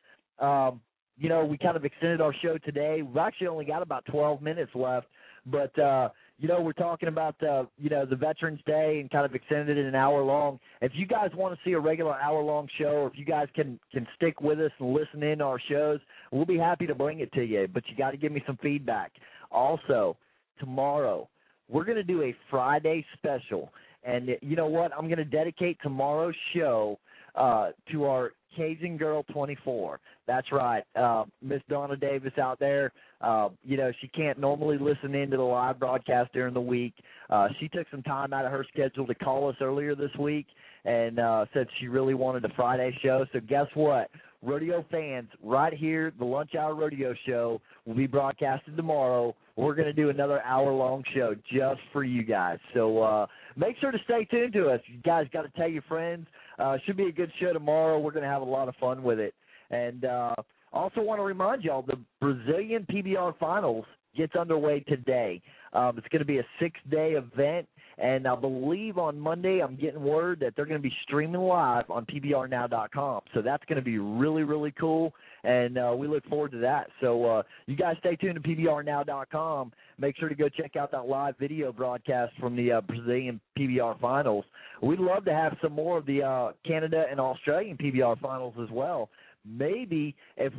You know, we kind of extended our show today. We've actually only got about 12 minutes left, but, you know, we're talking about, you know, the Veterans Day and kind of extended it an hour long. If you guys want to see a regular hour-long show, or if you guys can stick with us and listen in to our shows, we'll be happy to bring it to you, but you got to give me some feedback. Also, tomorrow, we're going to do a Friday special. And you know what? I'm going to dedicate tomorrow's show to our Cajun Girl 24. That's right. Miss Donna Davis out there, you know, she can't normally listen in to the live broadcast during the week. She took some time out of her schedule to call us earlier this week and said she really wanted a Friday show. So guess what? Rodeo fans, right here, the Lunch Hour Rodeo Show will be broadcasted tomorrow. We're going to do another hour-long show just for you guys. So make sure to stay tuned to us. You guys got to tell your friends. Should be a good show tomorrow. We're going to have a lot of fun with it. And also want to remind y'all, the Brazilian PBR Finals gets underway today. It's going to be a 6-day event, and I believe on Monday I'm getting word that they're going to be streaming live on PBRnow.com. So that's going to be really, really cool, and we look forward to that. So you guys stay tuned to PBRnow.com. Make sure to go check out that live video broadcast from the Brazilian PBR Finals. We'd love to have some more of the Canada and Australian PBR Finals as well. Maybe if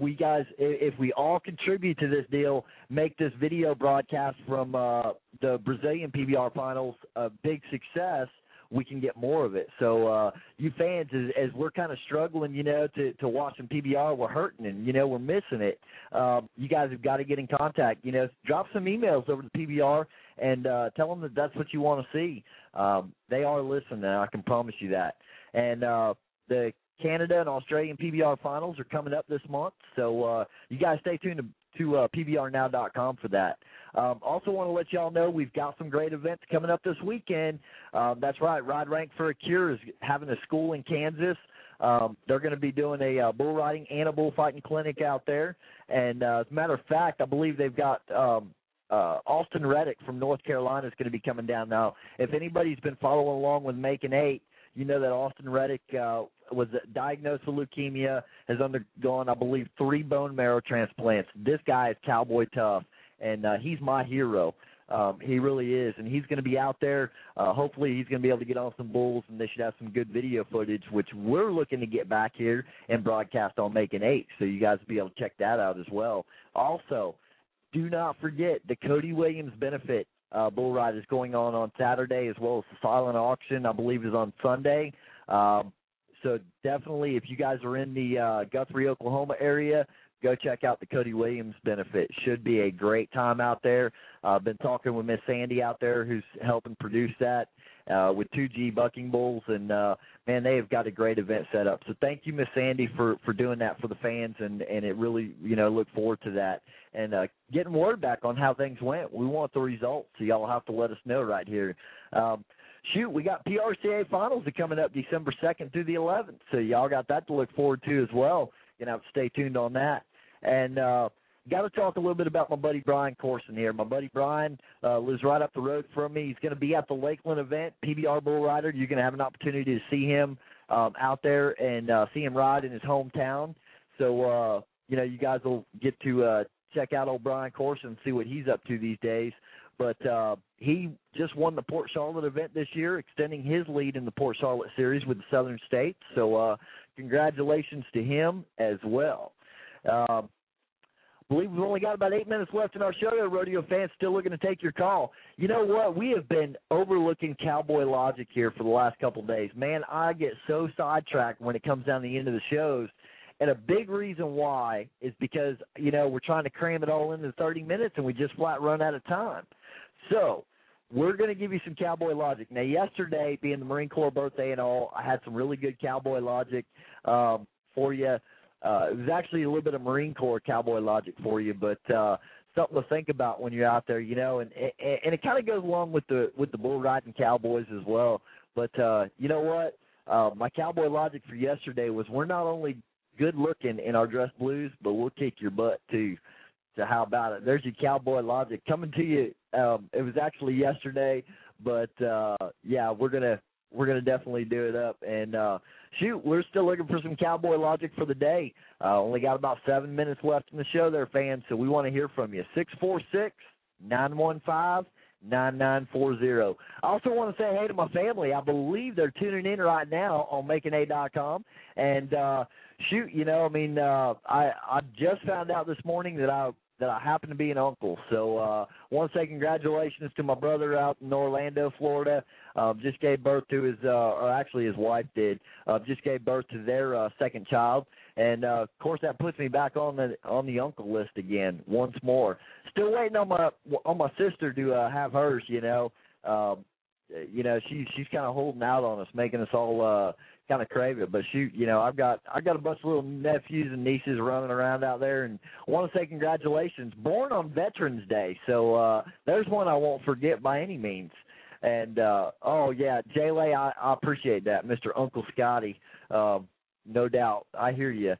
we all contribute to this deal, make this video broadcast from the Brazilian PBR Finals a big success, we can get more of it. So you fans, as we're kind of struggling, you know, to watch some PBR, we're hurting and, you know, we're missing it. You guys have got to get in contact. You know, drop some emails over to PBR and tell them that that's what you want to see. They are listening, I can promise you that. And the Canada and Australian PBR Finals are coming up this month, so you guys stay tuned to PBRnow.com for that. Also want to let y'all know we've got some great events coming up this weekend. That's right, Ride Rank for a Cure is having a school in Kansas. They're going to be doing a bull riding and a bullfighting clinic out there. And as a matter of fact, I believe they've got Austin Reddick from North Carolina is going to be coming down now. If anybody's been following along with Making 8, you know that Austin Reddick was diagnosed with leukemia, has undergone, I believe, 3 bone marrow transplants. This guy is cowboy tough, and he's my hero. He really is, and he's going to be out there. Hopefully he's going to be able to get on some bulls, and they should have some good video footage, which we're looking to get back here and broadcast on Making 8, so you guys will be able to check that out as well. Also, do not forget the Cody Williams benefit bull ride is going on Saturday, as well as the silent auction, I believe, is on Sunday. So definitely, if you guys are in the Guthrie, Oklahoma area, go check out the Cody Williams benefit. Should be a great time out there. I've been talking with Miss Sandy out there, who's helping produce that with 2G bucking bulls, and man, they have got a great event set up. So thank you, Miss Sandy, for doing that for the fans, and it really, look forward to that and getting word back on how things went. We want the results, so y'all have to let us know right here. We got PRCA finals coming up December 2nd through the 11th, so y'all got that to look forward to as well. You're going to have to stay tuned on that. And got to talk a little bit about my buddy Brian Corson here. My buddy Brian lives right up the road from me. He's going to be at the Lakeland event, PBR Bull Rider. You're going to have an opportunity to see him out there and see him ride in his hometown. So, you guys will get to check out old Brian Corson and see what he's up to these days. But he just won the Port Charlotte event this year, extending his lead in the Port Charlotte Series with the Southern States. So congratulations to him as well. I believe we've only got about 8 minutes left in our show there, rodeo fans. Still looking to take your call. You know what? We have been overlooking Cowboy Logic here for the last couple of days. Man, I get so sidetracked when it comes down to the end of the shows. And a big reason why is because, we're trying to cram it all into 30 minutes and we just flat run out of time. So we're going to give you some Cowboy Logic. Now, yesterday, being the Marine Corps birthday and all, I had some really good Cowboy Logic for you. It was actually a little bit of Marine Corps Cowboy Logic for you, but something to think about when you're out there, and it kind of goes along with the bull riding cowboys as well. But you know what? My Cowboy Logic for yesterday was we're not only good looking in our dress blues, but we'll kick your butt too. So how about it? There's your Cowboy Logic coming to you. It was actually yesterday, but yeah, we're gonna definitely do it up. And we're still looking for some Cowboy Logic for the day. Only got about 7 minutes left in the show there, fans, so we want to hear from you. 646-915-9940. I also want to say hey to my family. I believe they're tuning in right now on MakingA.com. And I just found out this morning that I happen to be an uncle. So I want to say congratulations to my brother out in Orlando, Florida. Just gave birth to his wife did. Just gave birth to their second child. And, of course, that puts me back on the uncle list again once more. Still waiting on my sister to have hers, she's kind of holding out on us, making us all kind of crave it. But I've got a bunch of little nephews and nieces running around out there, and I want to say congratulations. Born on Veterans Day, so there's one I won't forget by any means. And Jay-Lay, I appreciate that, Mr. Uncle Scotty. No doubt, I hear you.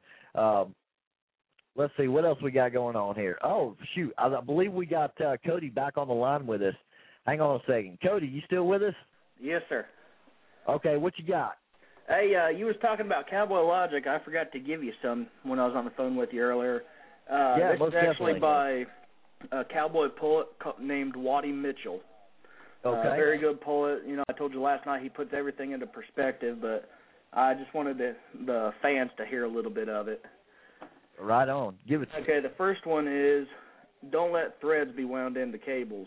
Let's see what else we got going on here. Oh shoot, I believe we got Cody back on the line with us. Hang on a second, Cody, you still with us? Yes, sir. Okay, what you got? Hey, you was talking about Cowboy Logic. I forgot to give you some when I was on the phone with you earlier. This is actually by a cowboy poet named Waddy Mitchell. Okay. Very good poet. I told you last night he puts everything into perspective, but I just wanted the fans to hear a little bit of it. Right on. Give it to me. Okay, the first one is, don't let threads be wound into cables.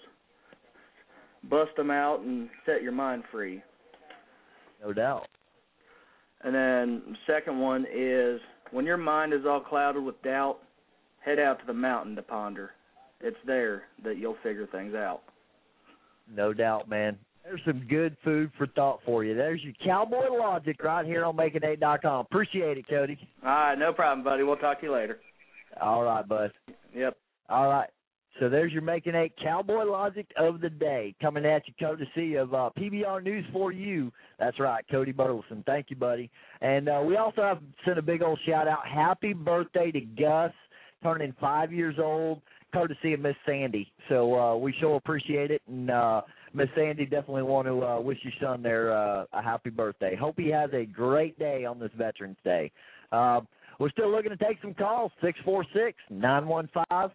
Bust them out and set your mind free. No doubt. And then the second one is, when your mind is all clouded with doubt, head out to the mountain to ponder. It's there that you'll figure things out. No doubt, man. There's some good food for thought for you. There's your Cowboy Logic right here on MakingA.com. Appreciate it, Cody. All right, no problem, buddy. We'll talk to you later. All right, bud. Yep. All right. So there's your Making A Cowboy Logic of the day, coming at you courtesy of PBR News for You. That's right, Cody Burleson. Thank you, buddy. And we also have sent a big old shout-out. Happy birthday to Gus, turning 5 years old, courtesy of Miss Sandy. So we sure appreciate it. And Miss Sandy, definitely want to wish your son there a happy birthday. Hope he has a great day on this Veterans Day. We're still looking to take some calls, 646-915-9940.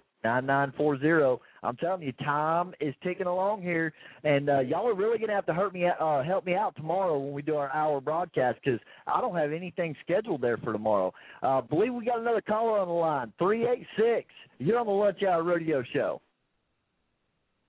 I'm telling you, time is ticking along here, and y'all are really going to have to help me out tomorrow when we do our hour broadcast, because I don't have anything scheduled there for tomorrow. Believe we got another caller on the line, 386. You're on the Lunch Hour Rodeo Show.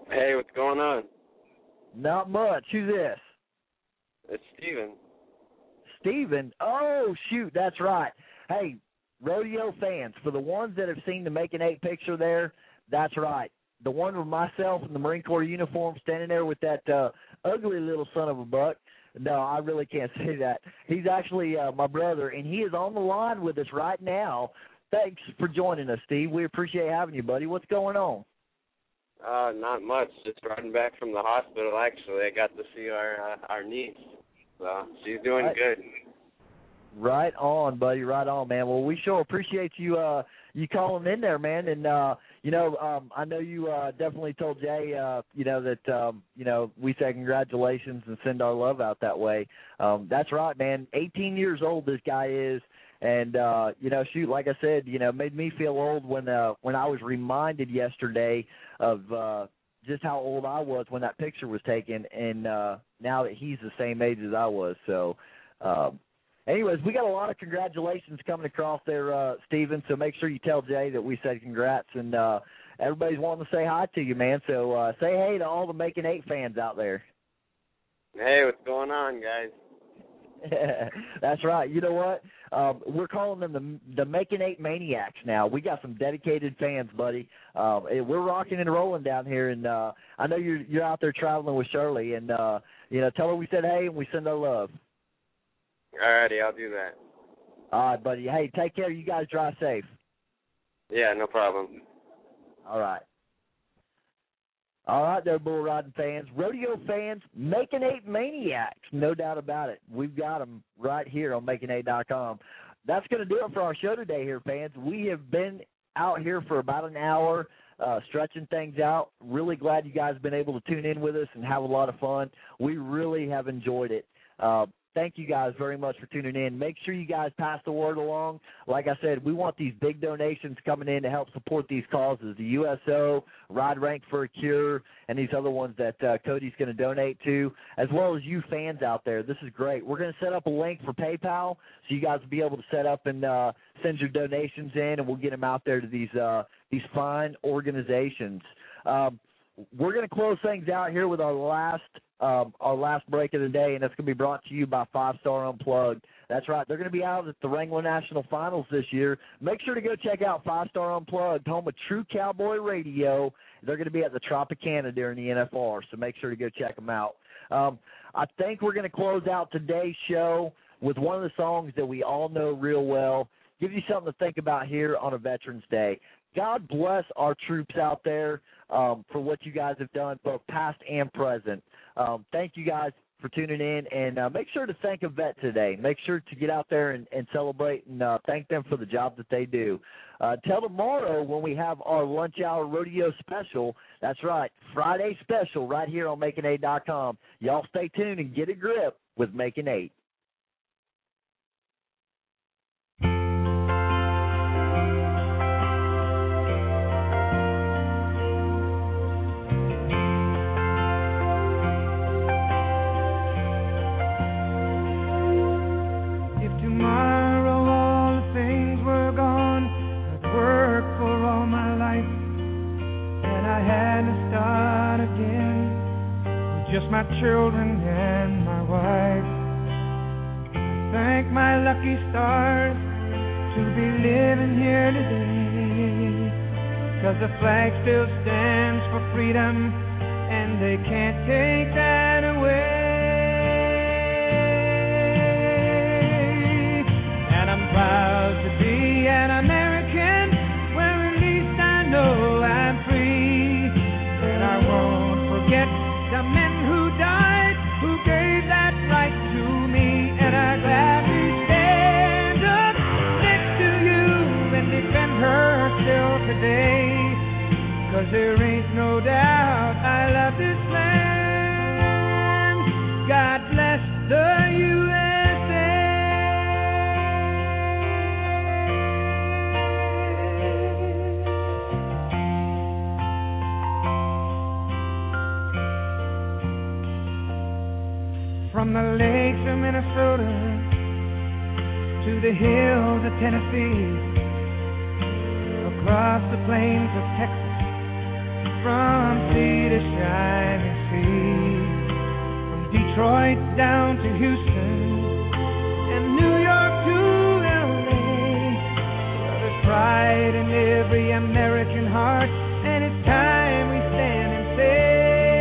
Hey, what's going on? Not much. Who's this? It's Steven. Steven? Oh, shoot, that's right. Hey, rodeo fans, for the ones that have seen the Making 8 picture there, that's right. The one with myself in the Marine Corps uniform standing there with that ugly little son of a buck. No, I really can't say that. He's actually my brother, and he is on the line with us right now. Thanks for joining us, Steve. We appreciate having you, buddy. What's going on? Not much. Just riding back from the hospital, actually. I got to see our niece. So she's doing good. Right on, buddy. Right on, man. Well, we sure appreciate you you calling in there, man. And, I know you definitely told Jay, that, we say congratulations and send our love out that way. That's right, man. 18 years old this guy is. And, shoot, like I said, made me feel old when I was reminded yesterday of just how old I was when that picture was taken, and now that he's the same age as I was. So, anyways, we got a lot of congratulations coming across there, Steven, so make sure you tell Jay that we said congrats, and everybody's wanting to say hi to you, man. So say hey to all the Making 8 fans out there. Hey, what's going on, guys? That's right. You know what? We're calling them the Making 8 Maniacs now. We got some dedicated fans, buddy. We're rocking and rolling down here, and I know you're out there traveling with Shirley, and tell her we said hey and we send our love. Alrighty, I'll do that. All right, buddy. Hey, take care. You guys drive safe. Yeah, no problem. All right. All right there, bull riding fans, rodeo fans, Making 8 Maniacs, no doubt about it. We've got them right here on making8.com. That's going to do it for our show today here, fans. We have been out here for about an hour stretching things out. Really glad you guys have been able to tune in with us and have a lot of fun. We really have enjoyed it. Thank you guys very much for tuning in. Make sure you guys pass the word along. Like I said, we want these big donations coming in to help support these causes, the USO, Ride Rank for a Cure, and these other ones that Cody's going to donate to, as well as you fans out there. This is great. We're going to set up a link for PayPal so you guys will be able to set up and send your donations in, and we'll get them out there to these fine organizations. We're going to close things out here with our last break of the day, and it's going to be brought to you by 5 Star Unplugged. That's right. They're going to be out at the Wrangler National Finals this year. Make sure to go check out 5 Star Unplugged, home of True Cowboy Radio. They're going to be at the Tropicana during the NFR, so make sure to go check them out. I think we're going to close out today's show with one of the songs that we all know real well. Give you something to think about here on a Veterans Day. God bless our troops out there for what you guys have done, both past and present. Thank you guys for tuning in, and make sure to thank a vet today. Make sure to get out there and celebrate and thank them for the job that they do. Till tomorrow when we have our lunch hour rodeo special. That's right, Friday special right here on making8.com. Y'all stay tuned and get a grip with Making 8. Just my children and my wife. Thank my lucky stars to be living here today. 'Cause the flag still stands for freedom, and they can't take that away. And I'm proud to be an American, where at least I know I'm free. And I won't forget the men who died, who gave that right to me, and I gladly stand up next to you and defend her still today, 'cause there ain't no doubt I love this land. God bless the USA. From the lakes of Minnesota to the hills of Tennessee, across the plains of Texas from sea to shining sea, from Detroit down to Houston and New York to LA. Well, there's pride in every American heart, and it's time we stand and say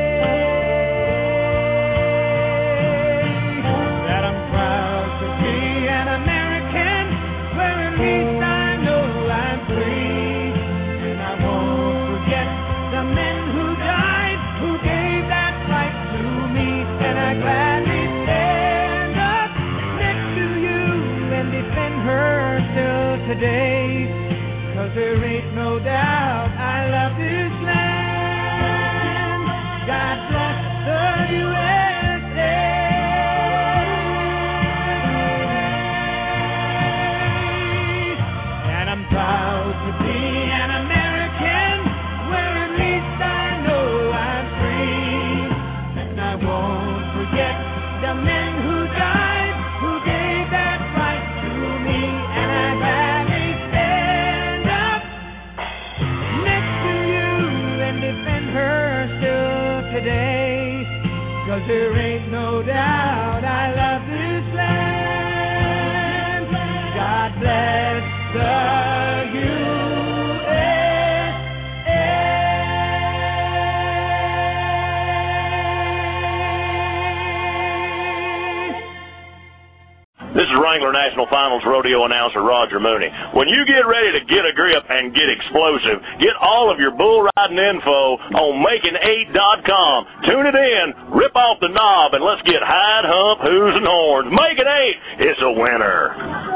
that I'm proud to be an American, where at least I know I'm free. And I won't forget the men who died, who gave that right to me. And I gladly stand up next to you and defend her still today, 'cause there ain't no doubt I love this land. God bless the USA. And I'm proud to be an American, where at least I know I'm free. And I won't forget the men who died, who gave that right to me. And I gladly stand up next to you and defend her still today, 'cause there ain't no doubt I love this land. God bless the USA. This is Wrangler National Finals rodeo announcer Roger Mooney. When you get ready to get a grip and get explosive, get all of your bull riding info on Making8.com. Tune it in, rip off the knob, and let's get hide, hump, whoos, and horns. Making 8, it's a winner.